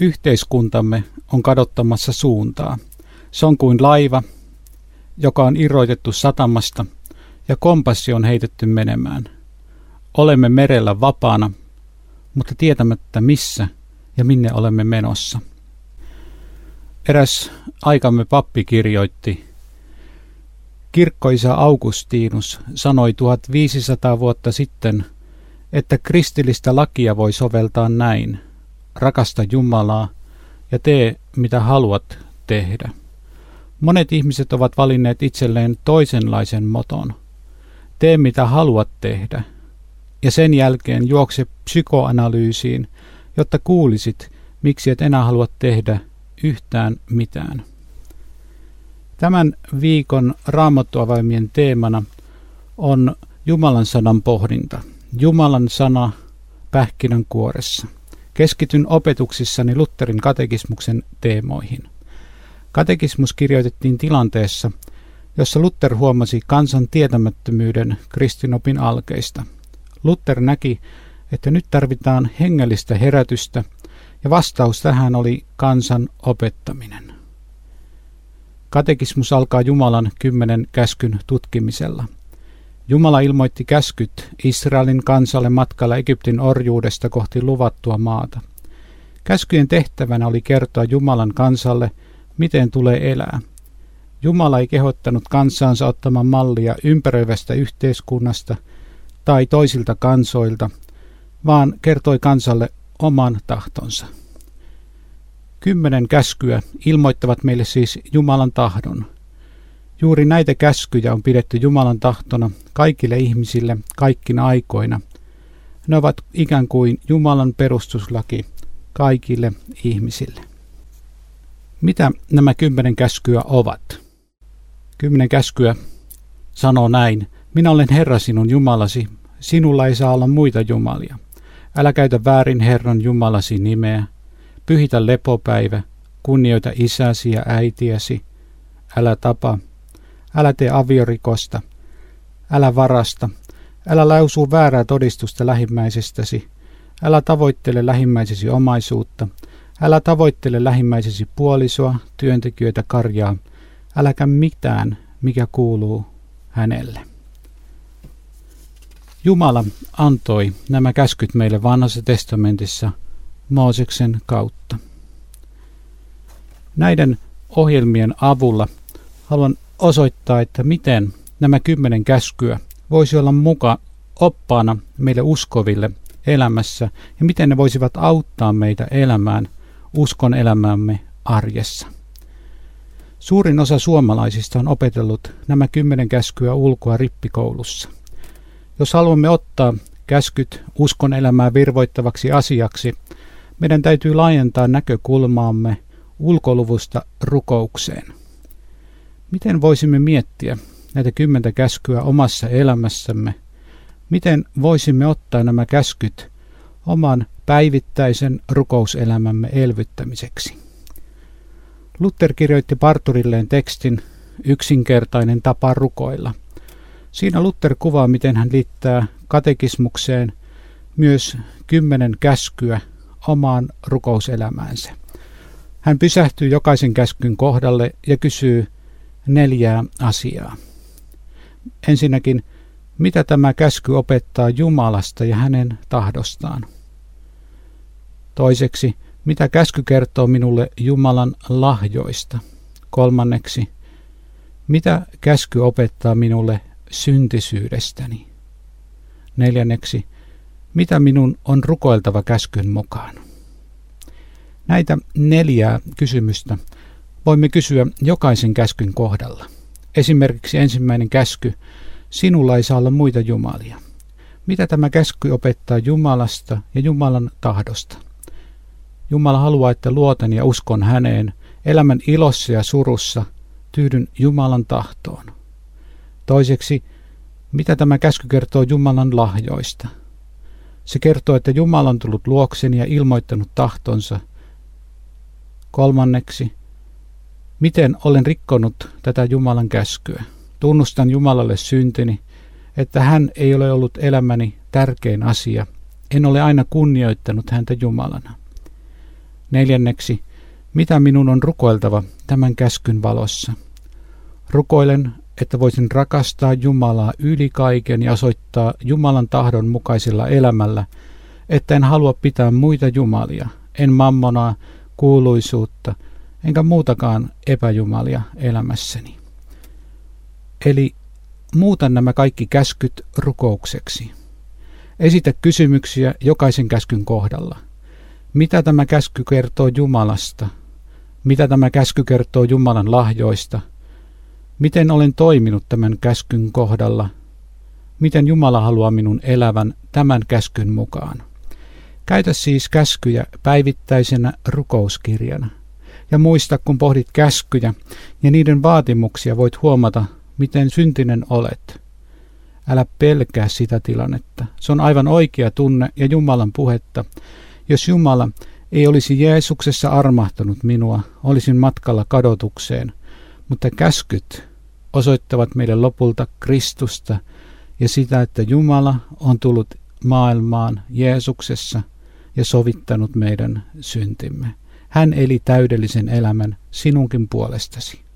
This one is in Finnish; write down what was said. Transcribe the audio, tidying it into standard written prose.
Yhteiskuntamme on kadottamassa suuntaa. Se on kuin laiva, joka on irrotettu satamasta ja kompassi on heitetty menemään. Olemme merellä vapaana, mutta tietämättä missä ja minne olemme menossa. Eräs aikamme pappi kirjoitti: Kirkkoisä Augustinus sanoi 1500 vuotta sitten, että kristillistä lakia voi soveltaa näin: rakasta Jumalaa ja tee mitä haluat tehdä. Monet ihmiset ovat valinneet itselleen toisenlaisen moton: tee mitä haluat tehdä, ja sen jälkeen juokse psykoanalyysiin, jotta kuulisit, miksi et enää halua tehdä yhtään mitään. Tämän viikon Raamattuavaimien teemana on Jumalan sanan pohdinta. Jumalan sana pähkinänkuoressa. Keskityn opetuksissani Lutherin katekismuksen teemoihin. Katekismus kirjoitettiin tilanteessa, jossa Luther huomasi kansan tietämättömyyden kristinopin alkeista. Luther näki, että nyt tarvitaan hengellistä herätystä, ja vastaus tähän oli kansan opettaminen. Katekismus alkaa Jumalan 10 käskyn tutkimisella. Jumala ilmoitti käskyt Israelin kansalle matkalla Egyptin orjuudesta kohti luvattua maata. Käskyjen tehtävänä oli kertoa Jumalan kansalle, miten tulee elää. Jumala ei kehottanut kansaansa ottamaan mallia ympäröivästä yhteiskunnasta tai toisilta kansoilta, vaan kertoi kansalle oman tahtonsa. 10 käskyä ilmoittavat meille siis Jumalan tahdon. Juuri näitä käskyjä on pidetty Jumalan tahtona kaikille ihmisille kaikkina aikoina. Ne ovat ikään kuin Jumalan perustuslaki kaikille ihmisille. Mitä nämä 10 käskyä ovat? 10 käskyä sanoo näin: minä olen Herra sinun Jumalasi, sinulla ei saa olla muita jumalia. Älä käytä väärin Herran Jumalasi nimeä, pyhitä lepopäivä, kunnioita isäsi ja äitiäsi, älä tapa, älä tee aviorikosta, älä varasta, älä lausu väärää todistusta lähimmäisestäsi, älä tavoittele lähimmäisesi omaisuutta, älä tavoittele lähimmäisesi puolisoa, työntekijöitä, karjaa, äläkä mitään, mikä kuuluu hänelle. Jumala antoi nämä käskyt meille Vanhassa testamentissa Mooseksen kautta. Näiden ohjelmien avulla haluan osoittaa, että miten nämä 10 käskyä voisi olla mukaan oppaana meille uskoville elämässä ja miten ne voisivat auttaa meitä elämään uskon elämämme arjessa. Suurin osa suomalaisista on opetellut nämä 10 käskyä ulkoa rippikoulussa. Jos haluamme ottaa käskyt uskon elämää virvoittavaksi asiaksi, meidän täytyy laajentaa näkökulmaamme ulkoluvusta rukoukseen. Miten voisimme miettiä näitä 10 käskyä omassa elämässämme? Miten voisimme ottaa nämä käskyt oman päivittäisen rukouselämämme elvyttämiseksi? Luther kirjoitti parturilleen tekstin Yksinkertainen tapa rukoilla. Siinä Luther kuvaa, miten hän liittää katekismukseen myös 10 käskyä omaan rukouselämäänsä. Hän pysähtyy jokaisen käskyn kohdalle ja kysyy 4 asiaa. Ensinnäkin, mitä tämä käsky opettaa Jumalasta ja hänen tahdostaan? Toiseksi, mitä käsky kertoo minulle Jumalan lahjoista? Kolmanneksi, mitä käsky opettaa minulle syntisyydestäni? Neljänneksi, mitä minun on rukoiltava käskyn mukaan? Näitä 4 kysymystä voimme kysyä jokaisen käskyn kohdalla. Esimerkiksi ensimmäinen käsky: sinulla ei saa olla muita jumalia. Mitä tämä käsky opettaa Jumalasta ja Jumalan tahdosta? Jumala haluaa, että luotan ja uskon häneen, elämän ilossa ja surussa, tyydyn Jumalan tahtoon. Toiseksi, mitä tämä käsky kertoo Jumalan lahjoista? Se kertoo, että Jumala on tullut luokseni ja ilmoittanut tahtonsa. Kolmanneksi, miten olen rikkonut tätä Jumalan käskyä? Tunnustan Jumalalle syntini, että hän ei ole ollut elämäni tärkein asia. En ole aina kunnioittanut häntä Jumalana. 4. Mitä minun on rukoiltava tämän käskyn valossa? Rukoilen, että voisin rakastaa Jumalaa yli kaiken ja osoittaa Jumalan tahdon mukaisella elämällä, että en halua pitää muita jumalia, en mammonaa, kuuluisuutta, enkä muutakaan epäjumalia elämässäni. Eli muutan nämä kaikki käskyt rukoukseksi. Esitä kysymyksiä jokaisen käskyn kohdalla. Mitä tämä käsky kertoo Jumalasta? Mitä tämä käsky kertoo Jumalan lahjoista? Miten olen toiminut tämän käskyn kohdalla? Miten Jumala haluaa minun elävän tämän käskyn mukaan? Käytä siis käskyjä päivittäisenä rukouskirjana. Ja muista, kun pohdit käskyjä ja niiden vaatimuksia, voit huomata, miten syntinen olet. Älä pelkää sitä tilannetta. Se on aivan oikea tunne ja Jumalan puhetta. Jos Jumala ei olisi Jeesuksessa armahtanut minua, olisin matkalla kadotukseen. Mutta käskyt osoittavat meille lopulta Kristusta ja sitä, että Jumala on tullut maailmaan Jeesuksessa ja sovittanut meidän syntimme. Hän eli täydellisen elämän sinunkin puolestasi.